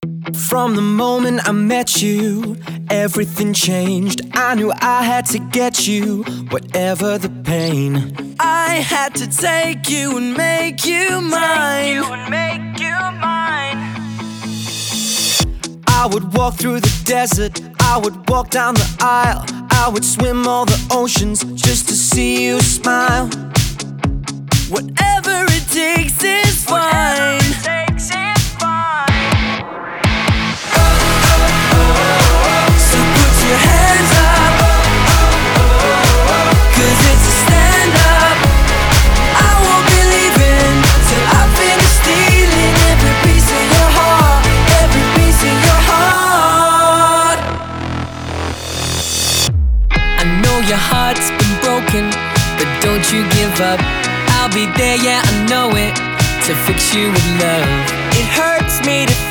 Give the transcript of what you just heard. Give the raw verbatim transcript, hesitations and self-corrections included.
From the moment I met you, everything changed. I knew I had to get you, whatever the pain. I had to take you and make you mine. Take you and make you mine. I would walk through the desert, I would walk down the aisle, I would swim all the oceans just to see you smile. Whatever it takes is fine. Whatever it takes is fine. So put your hands up, 'cause it's a stand up. I won't be leaving till I finish stealing every piece of your heart, every piece of your heart. I know your heart's been broken, but don't you give up. I'll be there, yeah, I know it, to fix you with love. It hurts me to